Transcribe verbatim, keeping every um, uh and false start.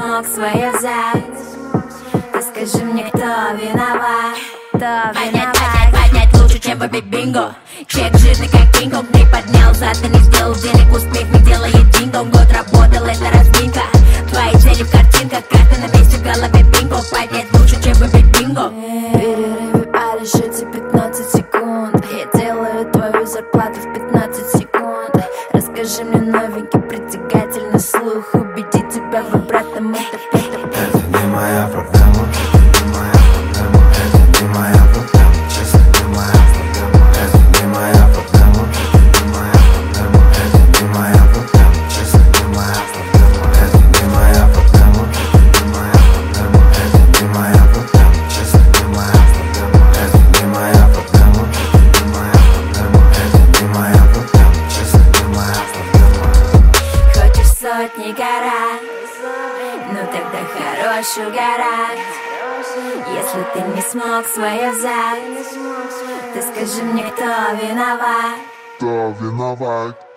смог свое взять, ты скажи мне, кто виноват, кто виноват. Поднять, поднять, поднять лучше, чем в бинго. Чек жирный, как Кинг, ты поднялся, ты не сделал денег, успех не делает динго. Год работал, это разминка, твои цели в картинках, карты на месте, в голове бинго. Поднять лучше, чем в бинго. Перерывы, а лишь эти пятнадцать секунд, я делаю твою зарплату в пятнадцать секунд. Расскажи мне новенький, притягательный слух, убеди тебя в обратном, это это Это не моя проблема, это не моя проблема, это не моя проблема, честно, не моя проблема. Это не моя проблема, это не моя проблема, это не моя проблема, честно, не моя проблема. Это не моя проблема, это не моя проблема, это не моя проблема, честно, не моя проблема. Это не моя проблема, это не моя проблема, это не моя проблема, честно, не моя проблема. Хочешь сотни карат, ну тогда хорош угорать. Если ты не смог свое взять, ты скажи мне, кто виноват. Кто виноват?